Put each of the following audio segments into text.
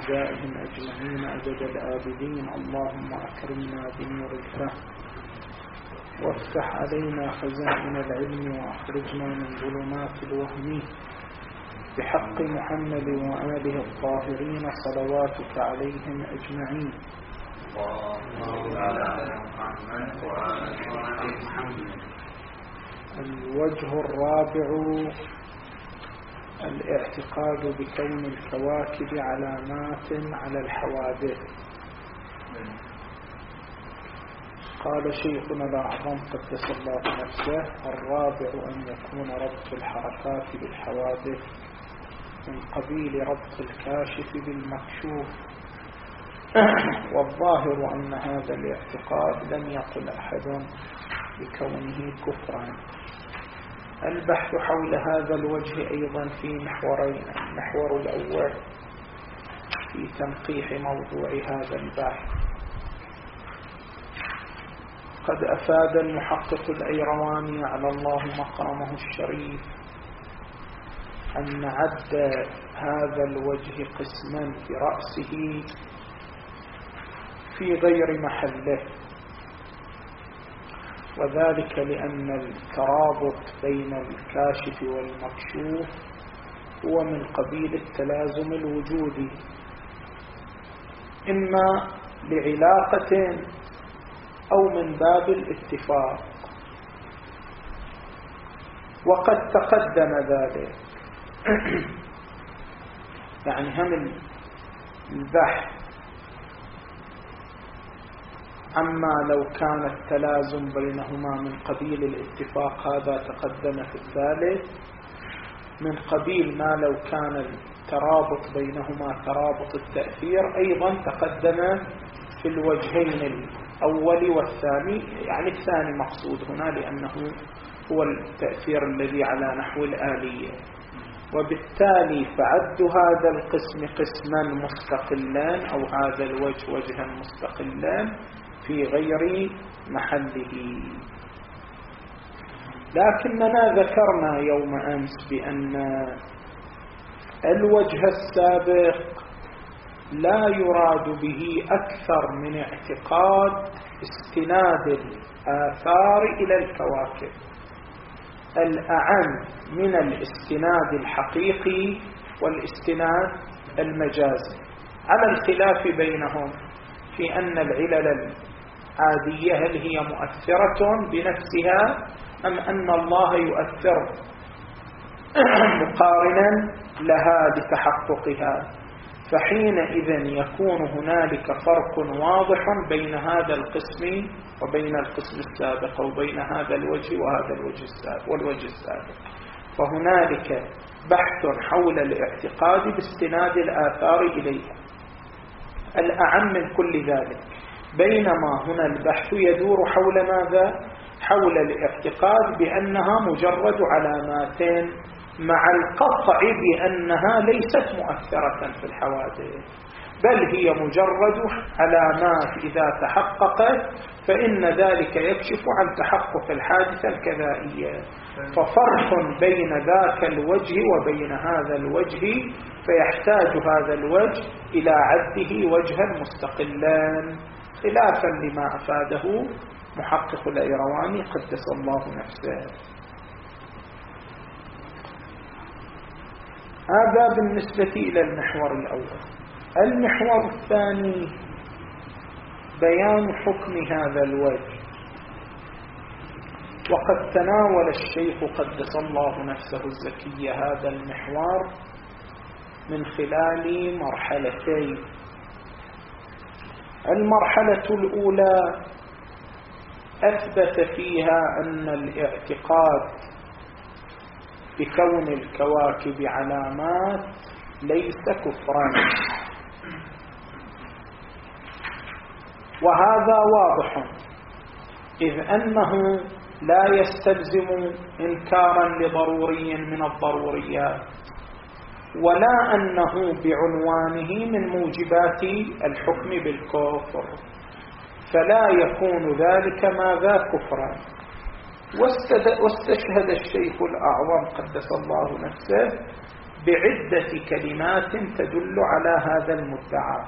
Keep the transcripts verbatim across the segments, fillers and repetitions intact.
أعدائهم أجمعين أبد الآبدين. اللهم أكرمنا بنور الفهم وافتح علينا خزائن العلم وأخرجنا من ظلمات الوهم بحق محمد وآله الطاهرين صلواتك عليهم أجمعين. الوجه الرابع الاعتقاد بكون الكواكب علامات على الحوادث. قال شيخنا الأعظم قدس الله نفسه: الرابع أن يكون ربط الحركات بالحوادث من قبيل ربط الكاشف بالمكشوف. والظاهر أن هذا الاعتقاد لم يقل أحد بكونه كفرا. البحث حول هذا الوجه أيضا في محورين: المحور الأول في تنقيح موضوع هذا البحث. قد أفاد المحقق الأيرواني على الله مقامه الشريف أن عد هذا الوجه قسما برأسه في غير محله، وذلك لأن الترابط بين الكاشف والمكشوف هو من قبيل التلازم الوجودي، إما لعلاقة أو من باب الاتفاق، وقد تقدم ذلك. يعني هم البحث أما لو كان التلازم بينهما من قبيل الاتفاق هذا تقدم في الثالث، من قبيل ما لو كان الترابط بينهما ترابط التأثير أيضا تقدم في الوجهين الأول والثاني. يعني الثاني مقصود هنا لأنه هو التأثير الذي على نحو الآلية، وبالتالي فعد هذا القسم قسما مستقلا أو هذا الوجه وجها مستقلا في غير محله. لكننا ذكرنا يوم أمس بأن الوجه السابق لا يراد به أكثر من اعتقاد استناد الآثار إلى الكواكب، الأعم من الاستناد الحقيقي والاستناد المجازي، على الخلاف بينهم في أن العلل العادية هل هي مؤثرة بنفسها أم أن الله يؤثر مقارنا لها لتحققها. فحينئذ يكون هنالك فرق واضح بين هذا القسم وبين القسم السابق، أو بين هذا الوجه وهذا الوجه السابق والوجه السابق. فهنالك بحث حول الاعتقاد باستناد الآثار إليها الأعم من كل ذلك، بينما هنا البحث يدور حول ماذا؟ حول الاعتقاد بأنها مجرد علامات، مع القطع بأنها ليست مؤثرة في الحوادث، بل هي مجرد علامات إذا تحققت فإن ذلك يكشف عن تحقق الحادثة الكذائية. ففرق بين ذاك الوجه وبين هذا الوجه، فيحتاج هذا الوجه إلى عده وجها مستقلا، خلافا لما أفاده محقق الأيرواني قدس الله نفسه. هذا بالنسبة إلى المحور الأول. المحور الثاني بيان حكم هذا الوجه. وقد تناول الشيخ قدس الله نفسه الزكية هذا المحور من خلال مرحلتين. المرحلة الأولى أثبت فيها أن الاعتقاد بكون الكواكب علامات ليس كفرا، وهذا واضح، إذ أنه لا يستلزم إنكارا لضروري من الضروريات، ولا أنه بعنوانه من موجبات الحكم بالكفر، فلا يكون ذلك ماذا كفرا. واستشهد الشيخ الأعظم قدس الله نفسه بعدة كلمات تدل على هذا المدعى.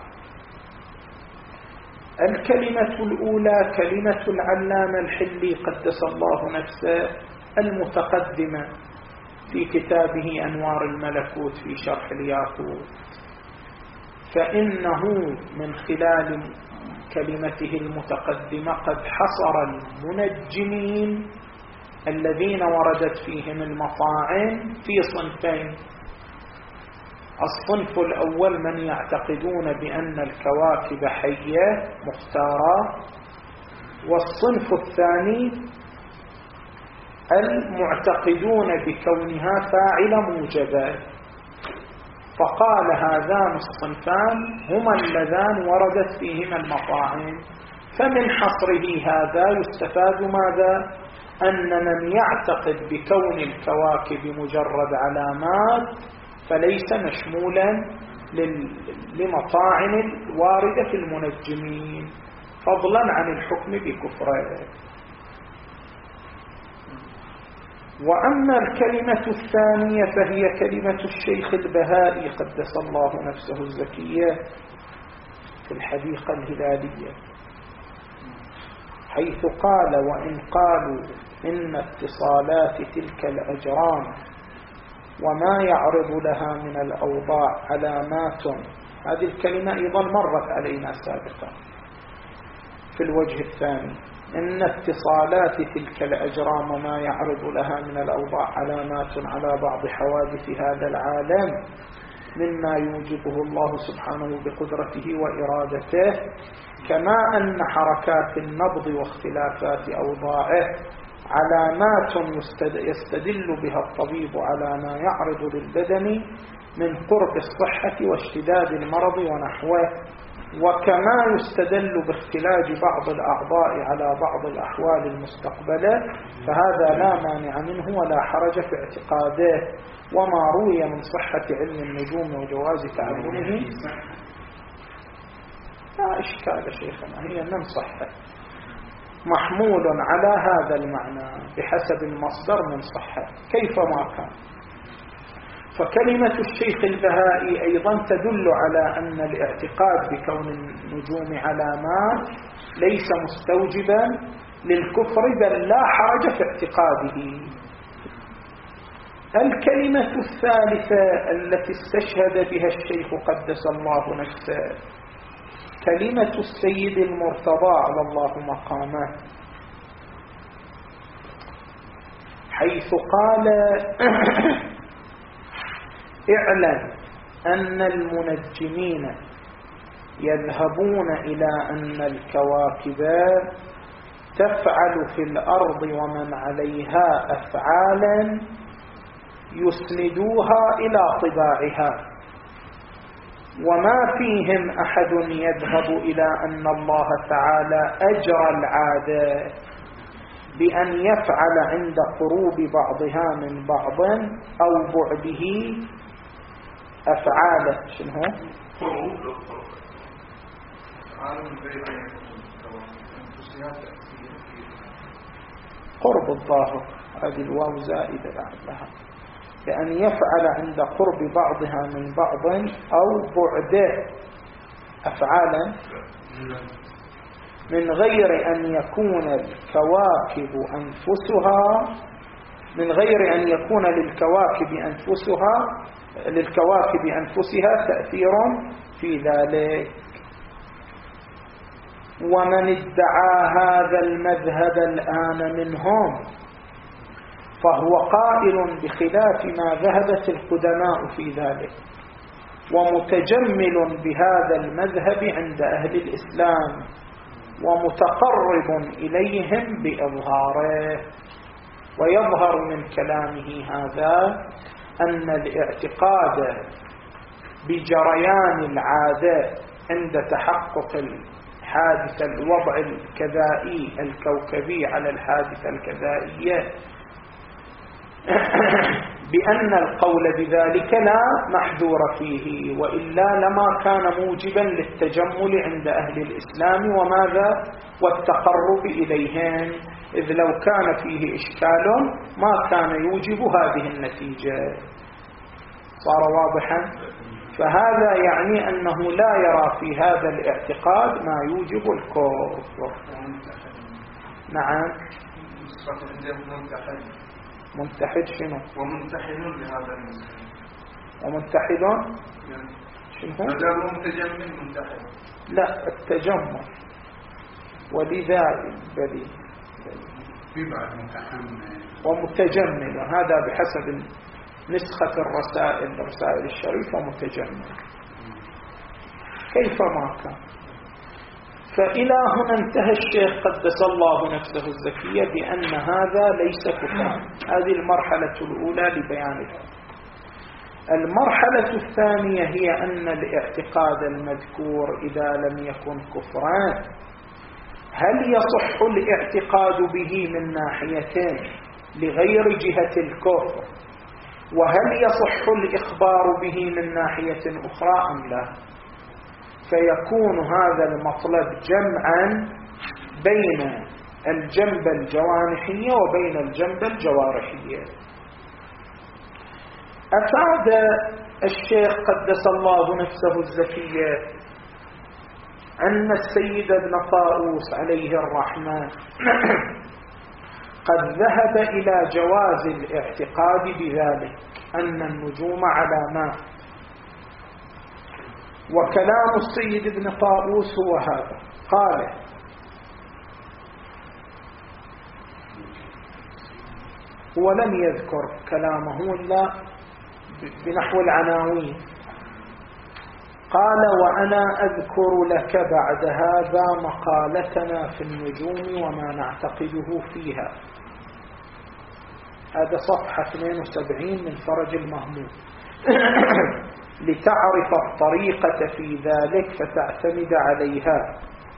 الكلمة الأولى كلمة العلامة الحلي قدس الله نفسه المتقدمة في كتابه أنوار الملكوت في شرح الياقوت، فإنه من خلال كلمته المتقدمة قد حصر المنجمين الذين وردت فيهم المطاعن في صنفين. الصنف الأول من يعتقدون بأن الكواكب حية مختارة، والصنف الثاني المعتقدون بكونها فاعلة موجبة. فقال هذان الصنفان هما اللذان وردت فيهما المطاعن. فمن حصره هذا يستفاد ماذا؟ أن من يعتقد بكون الكواكب مجرد علامات فليس مشمولا لمطاعن الواردة في المنجمين، فضلا عن الحكم بكفره. وأما الكلمة الثانية فهي كلمة الشيخ البهائي قدس الله نفسه الزكية في الحديقة الهلالية، حيث قال: وإن قالوا إن اتصالات تلك الأجرام وما يعرض لها من الأوضاع علامات. هذه الكلمة أيضا مرت علينا سابقا في الوجه الثاني: إن اتصالات تلك الأجرام وما يعرض لها من الأوضاع علامات على بعض حوادث هذا العالم مما يوجبه الله سبحانه بقدرته وإرادته، كما أن حركات النبض واختلافات أوضاعه علامات يستدل بها الطبيب على ما يعرض للبدن من قرب الصحة واشتداد المرض ونحوه، وكما يستدل باختلاج بعض الأعضاء على بعض الأحوال المستقبلة، فهذا لا مانع منه ولا حرج في اعتقاده. وما روي من صحة علم النجوم وجواز تعلمه لا إشكال شيخنا، هي من صحة محمول على هذا المعنى بحسب المصدر من صحة كيفما كان. فكلمة الشيخ البهائي أيضا تدل على أن الاعتقاد بكون النجوم علامات ليس مستوجبا للكفر، بل لا حرج في اعتقاده. الكلمة الثالثة التي استشهد بها الشيخ قدس الله نفسه كلمة السيد المرتضى على الله مقامه، حيث قال: اعلم أن المنجمين يذهبون إلى أن الكواكب تفعل في الأرض ومن عليها أفعالا يسندوها إلى طباعها، وما فيهم أحد يذهب إلى أن الله تعالى أجرى العادة بأن يفعل عند قروب بعضها من بعض أو بعده أفعاله. شنو هو؟ قرب الظاهر، هذه الواو زائدة لعلها، بأن يفعل عند قرب بعضها من بعض أو بعده أفعالا من غير أن يكون الكواكب أنفسها من غير أن يكون للكواكب أنفسها للكواكب أنفسها تأثير في ذلك. ومن ادعى هذا المذهب الآن منهم فهو قائل بخلاف ما ذهبت القدماء في ذلك، ومتجمل بهذا المذهب عند أهل الإسلام، ومتقرب إليهم بإظهاره. ويظهر من كلامه هذا أن الاعتقاد بجريان العادة عند تحقق الحادثة الوضع الكذائي الكوكبي على الحادثة الكذائية بأن القول بذلك لا محذور فيه، وإلا لما كان موجبا للتجمل عند أهل الإسلام وماذا والتقرب إليهم، إذ لو كان فيه إشكال ما كان يوجب هذه النتيجة. صار واضحا؟ فهذا يعني أنه لا يرى في هذا الاعتقاد ما يوجب الكفر. نعم. منتحد شنو؟ ومنتحد لهذا المسلم. ومنتحد شنو؟ هذا متجمل منتحد. لا، التجمل ولذا بلي في بعد متحمل ومتجمل، هذا بحسب نسخة الرسائل الرسائل الشريفة متجمل كيفما كان. فإلى هنا انتهى الشيخ قدس الله نفسه الزكية بأن هذا ليس كفرا. هذه المرحلة الأولى لبيان الحكم. المرحلة الثانية هي أن الاعتقاد المذكور إذا لم يكن كفرا هل يصح الاعتقاد به من ناحيتين لغير جهة الكفر، وهل يصح الإخبار به من ناحية أخرى أم لا؟ فيكون هذا المطلب جمعا بين الجنبة الجوانحية وبين الجنبة الجوارحية. أفاد الشيخ قدس الله نفسه الزكية أن السيد ابن طاووس عليه الرحمة قد ذهب إلى جواز الاعتقاد بذلك، أن النجوم علامات. وكلام السيد ابن طاووس هو هذا. قال: هو لم يذكر كلامه إلا بنحو العناوين. قال: وأنا أذكر لك بعد هذا مقالتنا في النجوم وما نعتقده فيها. هذا صفحة اثنين وسبعين من فرج المهموم. لتعرف الطريقة في ذلك فتعتمد عليها.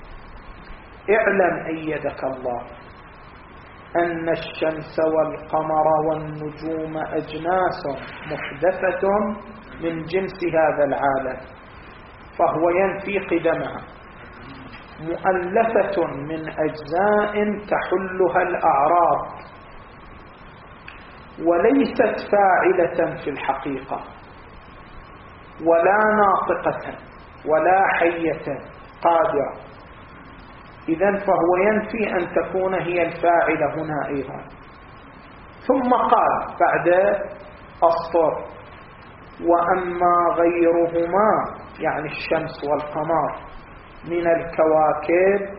اعلم أيدك الله أن الشمس والقمر والنجوم أجناس محدثة من جنس هذا العالم، فهو ينفي قدمها، مؤلفة من أجزاء تحلها الأعراض، وليست فاعلة في الحقيقة، ولا ناطقة ولا حية قادرة. إذن فهو ينفي أن تكون هي الفاعلة هنا أيضا. ثم قال بعد أسطر: وأما غيرهما، يعني الشمس والقمر، من الكواكب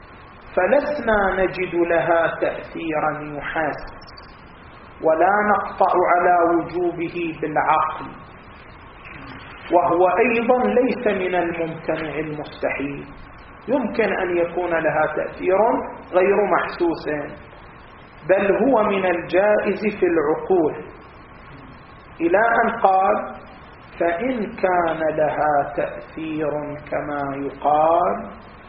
فلسنا نجد لها تأثيرا يحس، ولا نقطع على وجوبه بالعقل، وهو أيضا ليس من الممتنع المستحيل، يمكن أن يكون لها تأثير غير محسوس، بل هو من الجائز في العقول، إلى أن قال: فإن كان لها تأثير كما يقال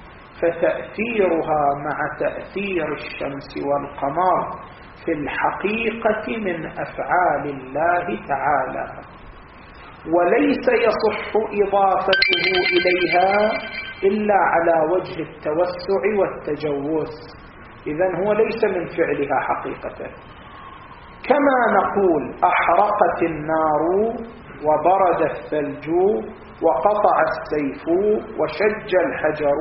فتأثيرها مع تأثير الشمس والقمر في الحقيقة من أفعال الله تعالى، وليس يصح إضافته إليها إلا على وجه التوسع والتجوز. إذن هو ليس من فعلها حقيقة. كما نقول: أحرقت النار وبرد الثلج وقطع السيف وشج الحجر،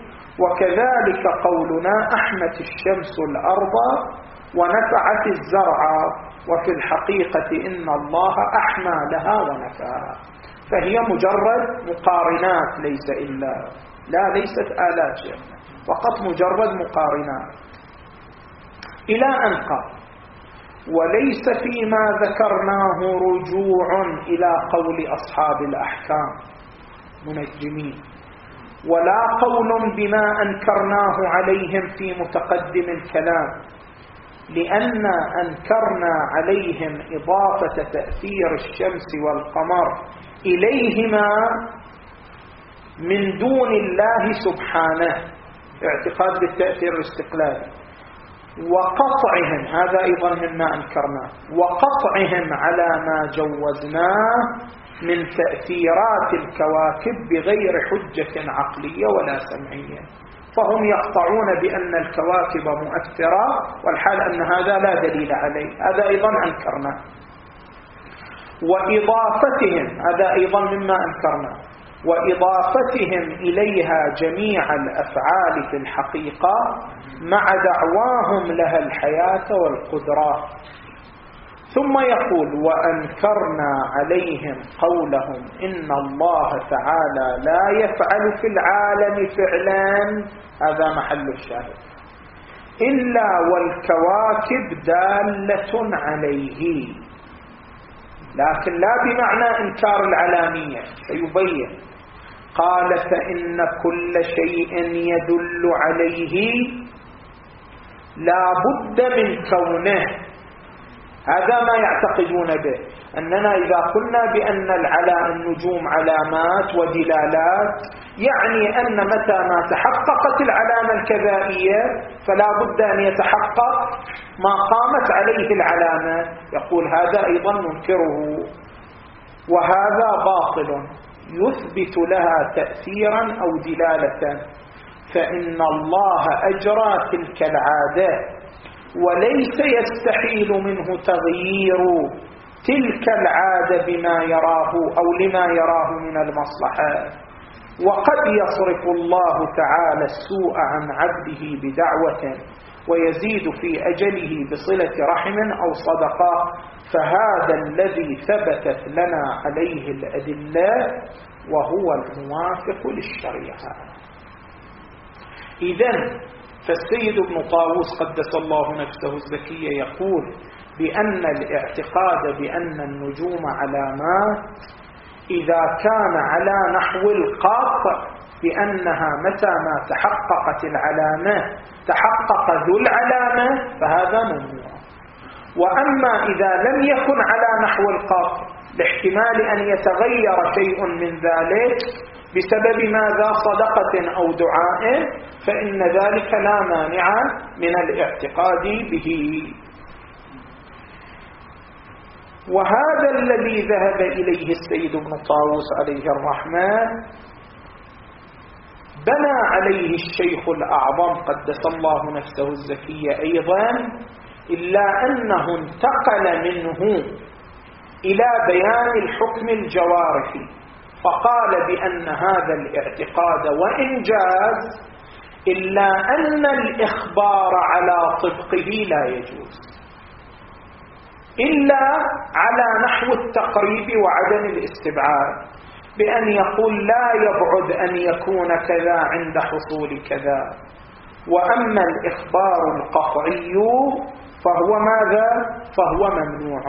وكذلك قولنا: أحمت الشمس الأرض ونفعت الزرع، وفي الحقيقة إن الله أحمى لها ونفعها. فهي مجرد مقارنات، ليس إلا لا ليست آلات شيء، فقط مجرد مقارنات. إلى أن قال: وليس فيما ذكرناه رجوع إلى قول أصحاب الأحكام منجمين، ولا قول بما أنكرناه عليهم في متقدم الكلام، لأن أنكرنا عليهم إضافة تأثير الشمس والقمر إليهما من دون الله سبحانه، اعتقاد بالتأثير الاستقلالي، وقطعهم، هذا أيضا مما أنكرناه، وقطعهم على ما جوزناه من تأثيرات الكواكب بغير حجة عقلية ولا سمعية. فهم يقطعون بأن الكواكب مؤثرة، والحال أن هذا لا دليل عليه، هذا أيضا أنكرناه. وإضافتهم، هذا أيضا مما أنكرنا، وإضافتهم إليها جميع الأفعال في الحقيقة مع دعواهم لها الحياة والقدرة. ثم يقول وأنكرنا عليهم قولهم إن الله تعالى لا يفعل في العالم فعلا، هذا محل الشاهد، إلا والكواكب دالة عليه، لكن لا بمعنى إنكار العلامية، سيبين. قال فإن كل شيء يدل عليه لا بد من كونه، هذا ما يعتقدون به، أننا إذا قلنا بأن النجوم علامات ودلالات، يعني أن متى ما تحققت العلامة الكذائية فلا بد أن يتحقق ما قامت عليه العلامة. يقول هذا أيضا منكره، وهذا باطل يثبت لها تأثيرا أو دلالة، فإن الله أجرى تلك العادة وليس يستحيل منه تغيير تلك العادة بما يراه أو لما يراه من المصلحة. وقد يصرف الله تعالى السوء عن عبده بدعوة ويزيد في أجله بصلة رحم أو صدقة، فهذا الذي ثبتت لنا عليه الأدلة وهو الموافق للشريعة. إذن فالسيد ابن طاووس قدس الله نفسه الزكية يقول بأن الاعتقاد بأن النجوم علامات إذا كان على نحو القاطع بأنها متى ما تحققت العلامة تحقق ذو العلامة فهذا ممنوع. وأما إذا لم يكن على نحو القاطع لاحتمال أن يتغير شيء من ذلك بسبب ماذا صدقة أو دعاء، فإن ذلك لا مانع من الاعتقاد به. وهذا الذي ذهب إليه السيد ابن طاووس عليه الرحمة بنى عليه الشيخ الأعظم قدس الله نفسه الزكية أيضا، إلا أنه انتقل منه إلى بيان الحكم الجوارحي، فقال بأن هذا الاعتقاد وإن جاز إلا أن الإخبار على طبقه لا يجوز إلا على نحو التقريب وعدم الاستبعاد، بأن يقول لا يبعد أن يكون كذا عند حصول كذا. وأما الإخبار القطعي فهو ماذا؟ فهو ممنوع.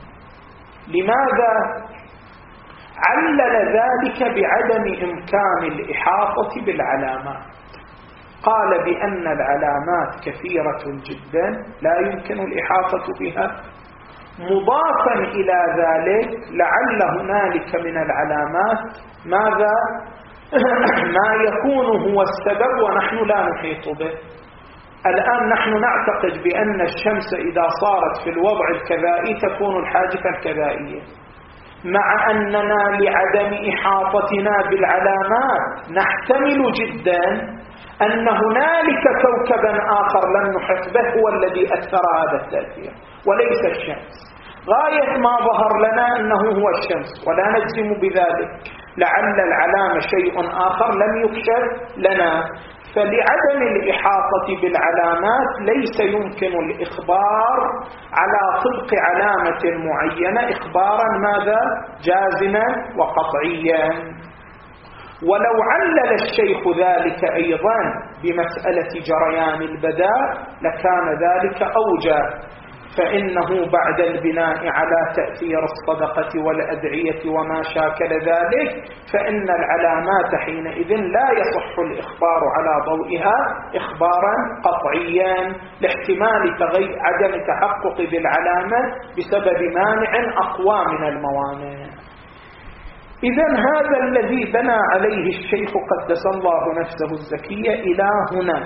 لماذا؟ علل ذلك بعدم إمكان الإحاطة بالعلامات، قال بأن العلامات كثيرة جدا لا يمكن الإحاطة بها، مضافا إلى ذلك لعل هنالك من العلامات ماذا؟ ما يكون هو السبب ونحن لا نحيط به. الآن نحن نعتقد بأن الشمس إذا صارت في الوضع الكذائي تكون الحادثة الكذائية، مع أننا لعدم إحاطتنا بالعلامات نحتمل جدا أن هنالك كوكبا آخر لم نحط به هو الذي أثر هذا التأثير وليس الشمس. غاية ما ظهر لنا أنه هو الشمس ولا نجزم بذلك، لعل العلامة شيء آخر لم يكشف لنا. فلعدم الإحاطة بالعلامات ليس يمكن الإخبار على طبق علامة معينة إخبارا ماذا؟ جازما وقطعيا. ولو علل الشيخ ذلك أيضا بمسألة جريان البداء لكان ذلك أوجه، فإنه بعد البناء على تأثير الصدقة والأدعية وما شاكل ذلك فإن العلامات حينئذ لا يصح الإخبار على ضوئها إخبارا قطعيا لاحتمال تغير عدم تحقق بالعلامة بسبب مانع أقوى من الموانع. إذن هذا الذي بنى عليه الشيخ قدس الله نفسه الزكية إلى هنا.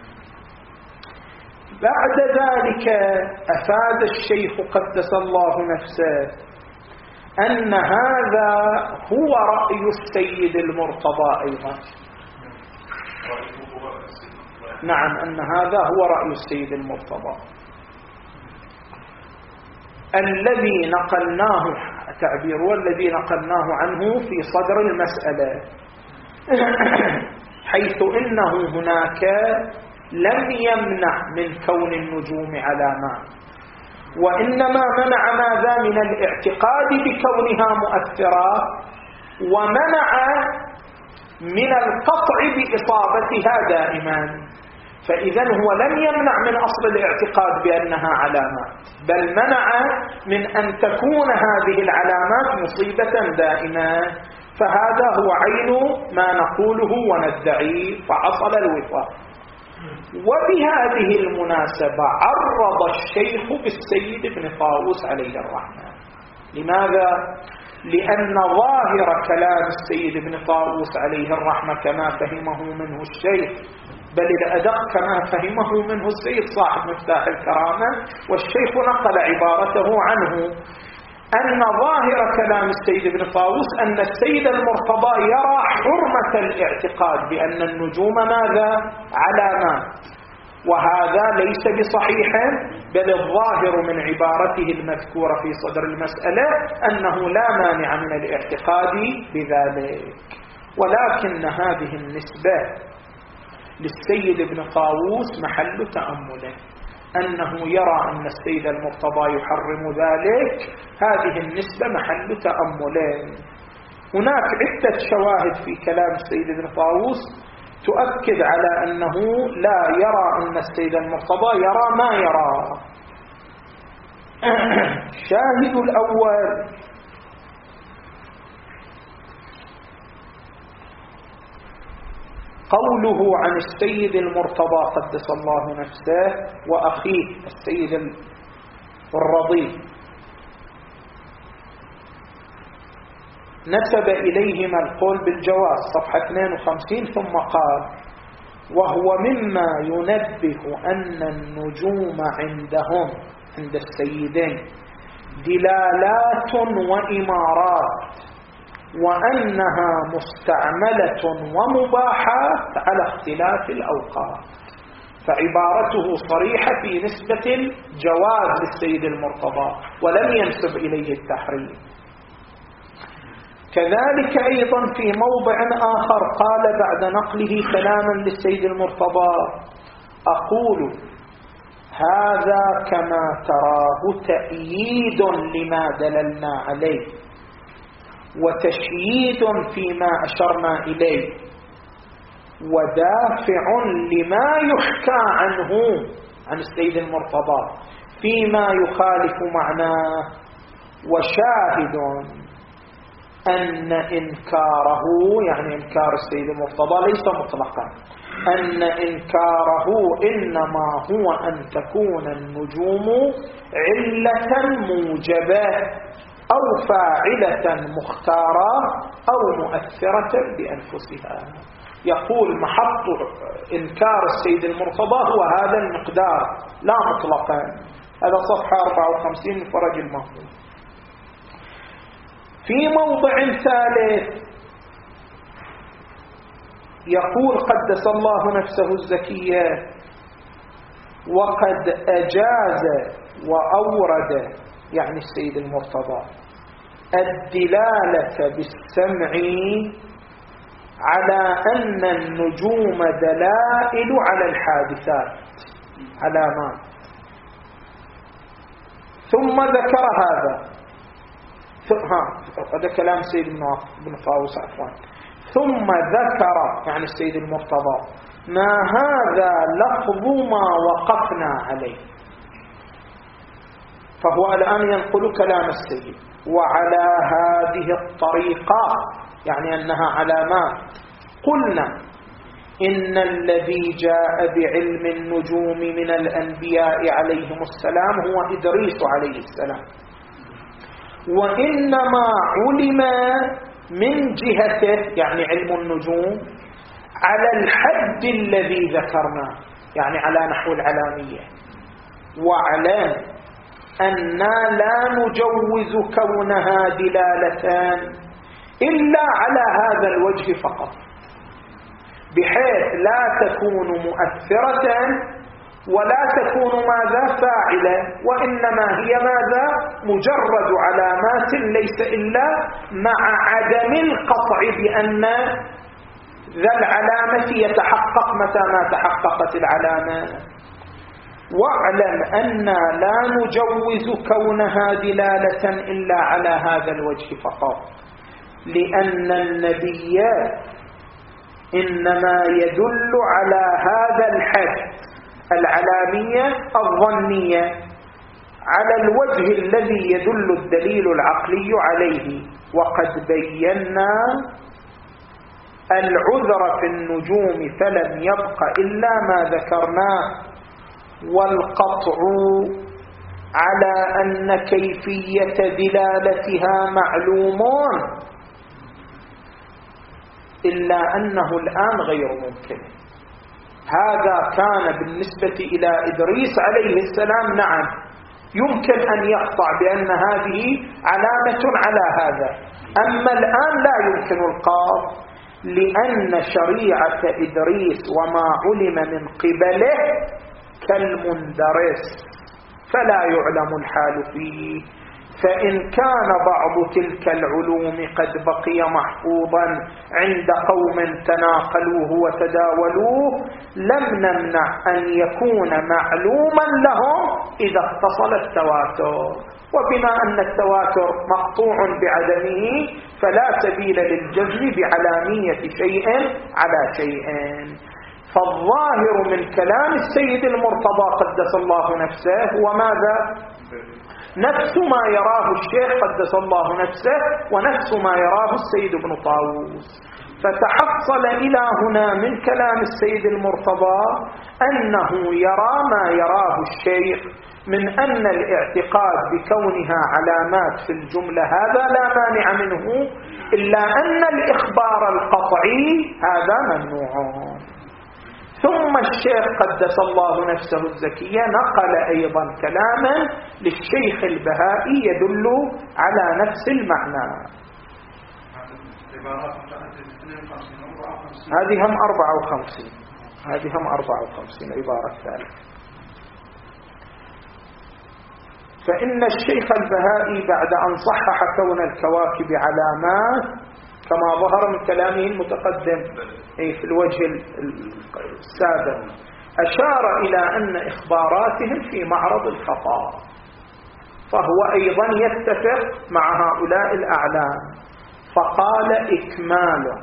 بعد ذلك أفاد الشيخ قدس الله نفسه أن هذا هو رأي السيد المرتضى أيضا. نعم، أن هذا هو رأي السيد المرتضى الذي نقلناه تعبير والذي نقلناه عنه في صدر المسألة، حيث إنه هناك لم يمنع من كون النجوم علامات، وإنما منع ماذا من الاعتقاد بكونها مؤثرة، ومنع من القطع بإصابتها دائما. فإذا هو لم يمنع من أصل الاعتقاد بأنها علامات، بل منع من أن تكون هذه العلامات مصيبة دائما. فهذا هو عين ما نقوله وندعيه، فحصل الوفاق. وبهذه المناسبة عرض الشيخ بالسيد ابن طاووس عليه الرحمة. لماذا؟ لأن ظاهر كلام السيد ابن طاووس عليه الرحمة كما فهمه منه الشيخ، بل الأدق كما فهمه منه السيد صاحب مفتاح الكرامة، والشيخ نقل عبارته عنه، أن ظاهر كلام السيد ابن طاووس أن السيد المرتضى يرى حرمة الاعتقاد بأن النجوم ماذا؟ علامات، وهذا ليس بصحيح، بل الظاهر من عبارته المذكورة في صدر المسألة أنه لا مانع من الاعتقاد بذلك. ولكن هذه النسبة للسيد ابن طاووس محل تأمله، أنه يرى أن السيد المرتضى يحرم ذلك، هذه النسبة محل تأمله. هناك عدة شواهد في كلام السيد ابن طاووس تؤكد على أنه لا يرى أن السيد المرتضى يرى ما يرى. الشاهد الأول قوله عن السيد المرتضى قدس الله نفسه وأخيه السيد الرضي، نسب إليهما القول بالجواز صفحة اثنين وخمسين، ثم قال: وهو مما ينبه أن النجوم عندهم عند السيدين دلالات وإمارات، وأنها مستعملة ومباحات على اختلاف الأوقات. فعبارته صريحة في نسبة الجواز للسيد المرتضى، ولم ينسب إليه التحريم. كذلك أيضا في موضع آخر قال بعد نقله كلاما للسيد المرتضى: أقول هذا كما تراه تأييد لما دللنا عليه، وتشييد فيما أشرنا إليه، ودافع لما يحكى عنه عن السيد المرتضى فيما يخالف معناه، وشاهد أن إنكاره، يعني إنكار السيد المرتضى ليس مطلقا، أن إنكاره إنما هو أن تكون النجوم علة موجبة أو فاعلة مختارة أو مؤثرة بأنفسها. يقول محط إنكار السيد المرتضى هو هذا المقدار لا مطلقا. هذا صفحة أربعة وخمسين من فرج المهموم. في موضع ثالث يقول قدس الله نفسه الزكية: وقد أجاز وأورد، يعني السيد المرتضى، الدلالة بالسمع على أن النجوم دلائل على الحادثات، علامات. ثم ذكر هذا، هذا كلام سيد ابن طاووس عفوا. ثم ذكر، يعني السيد المرتضى، ما هذا لفظ ما وقفنا عليه. فهو الآن ينقل كلام السيد: وعلى هذه الطريقة، يعني أنها علامات، قلنا إن الذي جاء بعلم النجوم من الأنبياء عليهم السلام هو إدريس عليه السلام، وإنما علم من جهته، يعني علم النجوم، على الحد الذي ذكرناه، يعني على نحو العلامية. واعلم أننا لا نجوز كونها دلالتان إلا على هذا الوجه فقط، بحيث لا تكون مؤثرة ولا تكون ماذا فاعلة، وإنما هي ماذا مجرد علامات ليس إلا مع عدم القطع بأن ذا العلامة يتحقق متى ما تحققت العلامة. واعلم أننا لا نجوز كونها دلالة إلا على هذا الوجه فقط، لأن النبي إنما يدل على هذا الحد العلامية الظنية على الوجه الذي يدل الدليل العقلي عليه. وقد بينا العذر في النجوم فلم يبق إلا ما ذكرناه، والقطع على أن كيفية دلالتها معلومون، إلا أنه الآن غير ممكن. هذا كان بالنسبة إلى إدريس عليه السلام نعم يمكن أن يقطع بأن هذه علامة على هذا، أما الآن لا يمكن القطع، لأن شريعة إدريس وما علم من قبله كالمندرس فلا يعلم الحال فيه. فإن كان بعض تلك العلوم قد بقي محفوظا عند قوم تناقلوه وتداولوه لم نمنع أن يكون معلوما لهم إذا اتصل التواتر، وبما أن التواتر مقطوع بعدمه فلا سبيل للجزم بعلامية شيء على شيء. فالظاهر من كلام السيد المرتضى قدس الله نفسه هو ماذا؟ نفس ما يراه الشيخ قدس الله نفسه ونفس ما يراه السيد ابن طاووس. فتحصل إلى هنا من كلام السيد المرتضى أنه يرى ما يراه الشيخ من أن الاعتقاد بكونها علامات في الجملة هذا لا مانع منه، إلا أن الإخبار القطعي هذا ممنوع. ثم الشيخ قدس الله نفسه الزكية نقل أيضا كلاما للشيخ البهائي يدل على نفس المعنى. هذه هم أربعة وخمسين هذه هم أربعة وخمسين عبارة ثالثة. فإن الشيخ البهائي بعد أن صحح كون الكواكب علامات كما ظهر من كلامه المتقدم في الوجه السابق، أشار إلى أن إخباراتهم في معرض الخطأ، فهو أيضا يتفق مع هؤلاء الأعلام. فقال إكمال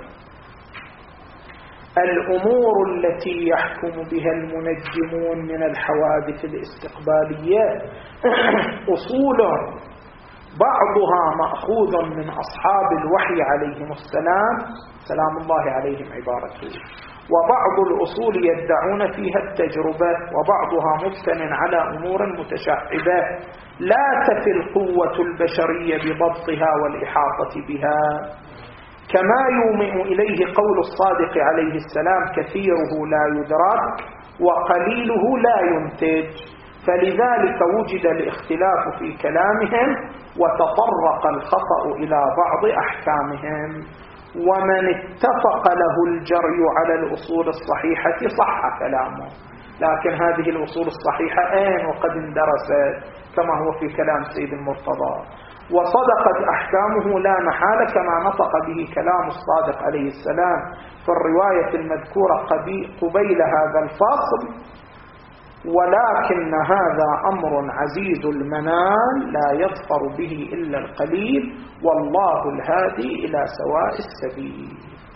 الأمور التي يحكم بها المنجمون من الحوادث الاستقبالية أصول بعضها مأخوذ من أصحاب الوحي عليهم السلام سلام الله عليهم عبارته، وبعض الأصول يدعون فيها التجربة، وبعضها مبتن على أمور متشعبة لا تفي القوة البشرية بضبطها والإحاطة بها، كما يومئ إليه قول الصادق عليه السلام كثيره لا يدرك وقليله لا ينتج. فلذلك وجد الاختلاف في كلامهم وتطرق الخطأ إلى بعض أحكامهم. ومن اتفق له الجري على الأصول الصحيحة صح كلامه، لكن هذه الأصول الصحيحة أين وقد اندرست كما هو في كلام سيد المرتضى، وصدقت أحكامه لا محالة كما نطق به كلام الصادق عليه السلام في الرواية المذكورة قبيل هذا الفصل. ولكن هذا أمر عزيز المنال لا يظفر به إلا القليل، والله الهادي إلى سواء السبيل.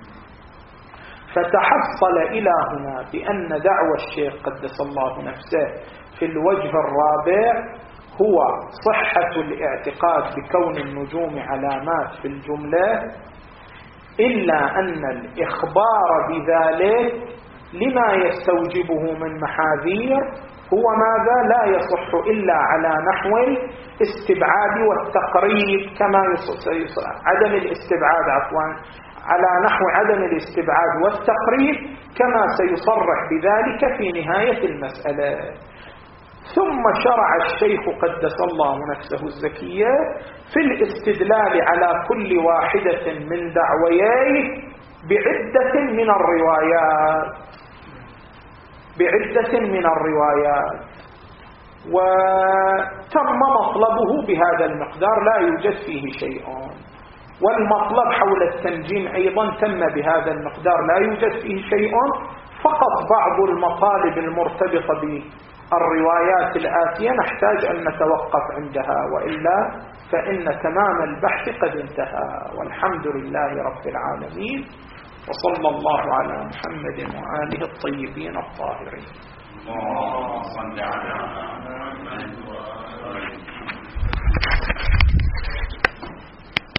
فتحصل إلى هنا بأن دعوى الشيخ قدس الله نفسه في الوجه الرابع هو صحة الاعتقاد بكون النجوم علامات في الجملة، إلا أن الإخبار بذلك لما يستوجبه من محاذير هو ماذا لا يصح إلا على نحو الاستبعاد والتقريب، كما يصح عدم الاستبعاد عفوا على نحو عدم الاستبعاد والتقريب كما سيصرح بذلك في نهاية المسألة. ثم شرع الشيخ قدس الله نفسه الزكية في الاستدلال على كل واحدة من دعويه بعدة من الروايات. بعدة من الروايات، وتم مطلبه بهذا المقدار لا يوجد فيه شيء، والمطلب حول التنجيم أيضا تم بهذا المقدار لا يوجد فيه شيء، فقط بعض المطالب المرتبطة بالروايات الآتية نحتاج أن نتوقف عندها، وإلا فإن تمام البحث قد انتهى، والحمد لله رب العالمين، وصلى الله على محمد وآله الطيبين الطاهرين. اللهم صل على محمد وآله